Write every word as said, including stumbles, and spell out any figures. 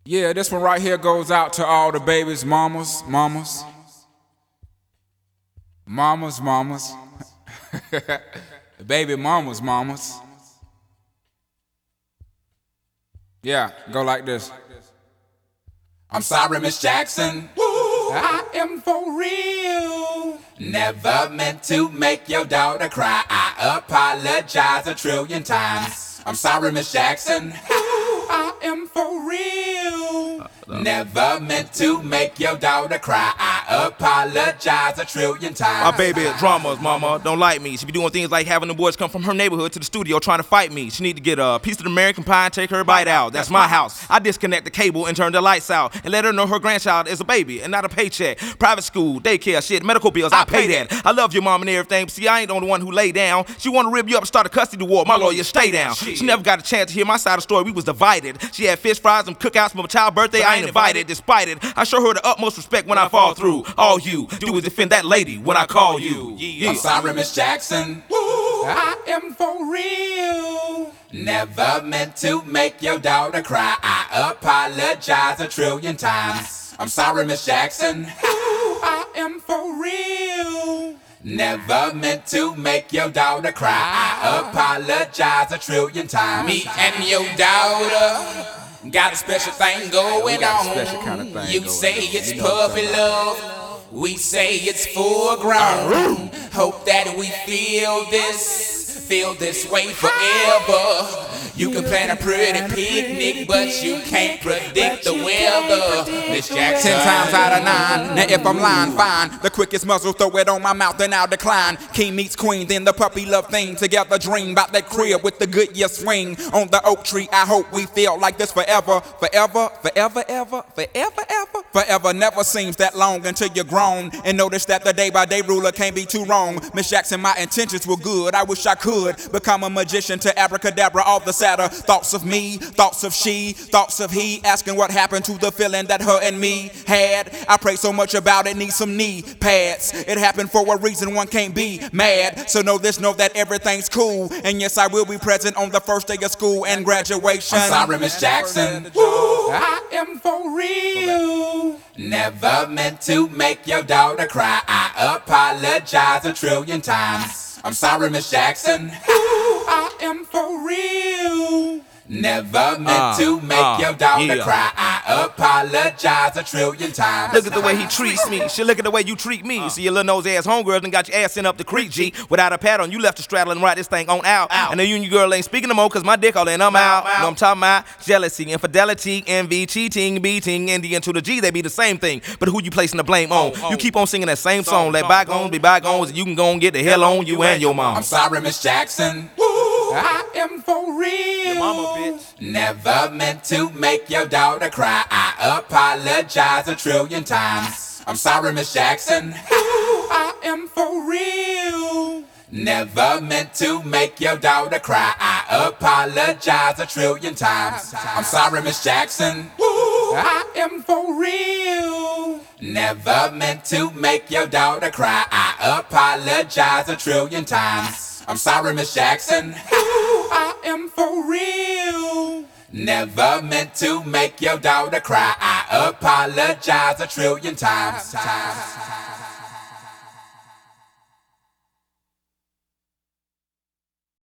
Yeah, this one right here goes out to all the babies, mamas, mamas, mamas, mamas, the baby mamas, mamas. Yeah, go like this. I'm sorry, Miss Jackson. Woo, I am for real. Never meant to make your daughter cry. I apologize a trillion times. I'm sorry, Miss Jackson. Woo, I am for real. Never meant to make your daughter cry. I apologize a trillion times. My baby is dramas, mama. Don't like me. She be doing things like having the boys come from her neighborhood to the studio trying to fight me. She need to get a piece of the American pie and take her bite out. That's my house. I disconnect the cable and turn the lights out and let her know her grandchild is a baby and not a paycheck. Private school, daycare, shit, medical bills, I pay that. I love your mom and everything, but see, I ain't the only one who lay down. She wanna rip you up and start a custody war. My lawyer, stay down. She never got a chance to hear my side of the story. We was divided. She had fish fries and cookouts for my child's birthday. I ain't invited. Despite it, I show her the utmost respect when I fall through. All you do is defend that lady when I call you. Yeah. I'm sorry, Miss Jackson. Woo, I am for real. Never meant to make your daughter cry. I apologize a trillion times. I'm sorry, Miss Jackson. Woo, I am for real. Never meant to make your daughter cry. I apologize a trillion times. Me and your daughter got a special thing going on. Kind of thing you going say on. it's puppy love, we say it's full grown. Hope that we feel this, feel this way forever. You can plan a pretty picnic, but you can't predict the weather. Miss Jackson. Ten times out of nine. Now if I'm lying, fine. The quickest muzzle, throw it on my mouth, then I'll decline. King meets queen, then the puppy love thing. Together dream about that crib with the Goodyear swing on the oak tree. I hope we feel like this forever, forever, forever, ever, forever, ever. Forever never seems that long until you're grown and notice that the day-by-day ruler can't be too wrong. Miss Jackson, my intentions were good. I wish I could become a magician to abracadabra all the Saturn. Thoughts of me, thoughts of she, thoughts of he, asking what happened to the feeling that her and me had. I pray so much about it, need some knee pads. It happened for a reason, one can't be mad. So know this, know that everything's cool. And yes, I will be present on the first day of school and graduation. I'm sorry, Miss Jackson. Woo, I am for real. Never meant to make your daughter cry. I apologize a trillion times. I'm sorry, Miss Jackson. Woo, I am for real. Never meant uh, to make uh, your daughter yeah. cry. I apologize a trillion times. Look at the way he treats me. Shit, look at the way you treat me. Uh. See your little nose ass homegirl done got your ass sent up the creek, G. Without a pad on, you left to straddle and ride this thing on out. out. And the union girl ain't speaking no more cause my dick all in, I'm out. out. Know what I'm talking about? Jealousy, infidelity, envy, cheating, beating, and the N to the G, they be the same thing. But who you placing the blame on? Oh, oh. You keep on singing that same song. Let bygones be bygones and you can go and get the hell on you and your mom. I'm sorry, Miss Jackson. Woo, I am for real. Your mama, bitch. Never meant to make your daughter cry. I apologize a trillion times. I'm sorry, Miss Jackson. Woo, I am for real. Never meant to make your daughter cry. I apologize a trillion times. I'm sorry, Miss Jackson. Woo, I am for real. Never meant to make your daughter cry. I apologize a trillion times. I'm sorry, Miss Jackson. Woo, I am for real. Never meant to make your daughter cry. I apologize a trillion times.